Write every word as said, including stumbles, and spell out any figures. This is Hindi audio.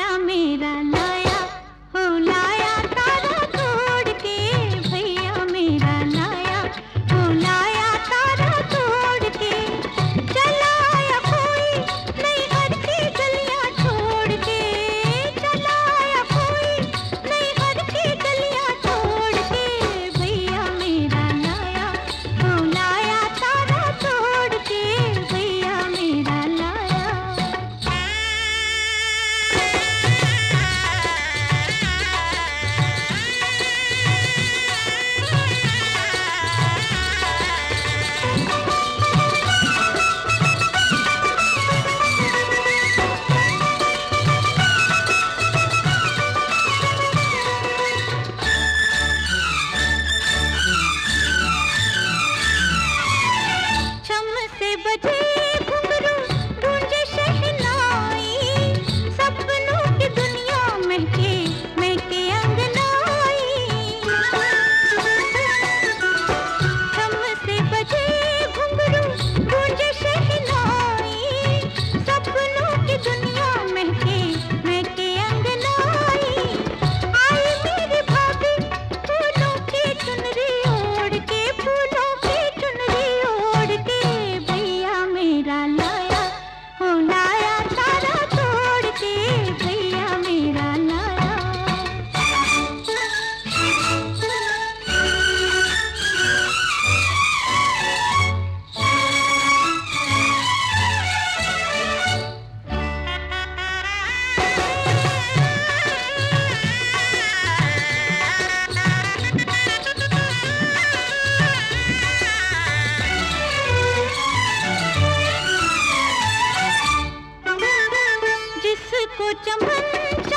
भैया मेरा लाया, हो लाया तारा तोड़ के, भैया मेरा लाया, हो लाया तारा तोड़ के। चला आया कोई नई घर की गलियां छोड़ के, चला आया कोई नई घर की गलियां छोड़ के, भैया मेरा लाया, हो लाया तारा तोड़ के, भैया मेरा लाया। छम से बजे घुंघरू गूंजे शहनाई, सपनों की दुनिया महके महके अंगनाई। छम से बजे घुंघरू गूंजे शहनाई, सपनों की दुनिया महके महके अंगनाई। आई मेरी भाभी फूलों की चुनरी ओढ़ के, फूलों की चुनरी ओढ़ के, भैया मेरा लाया, हो लाया तारा तोड़ के, भैया मेरा लाया। जिसको चमन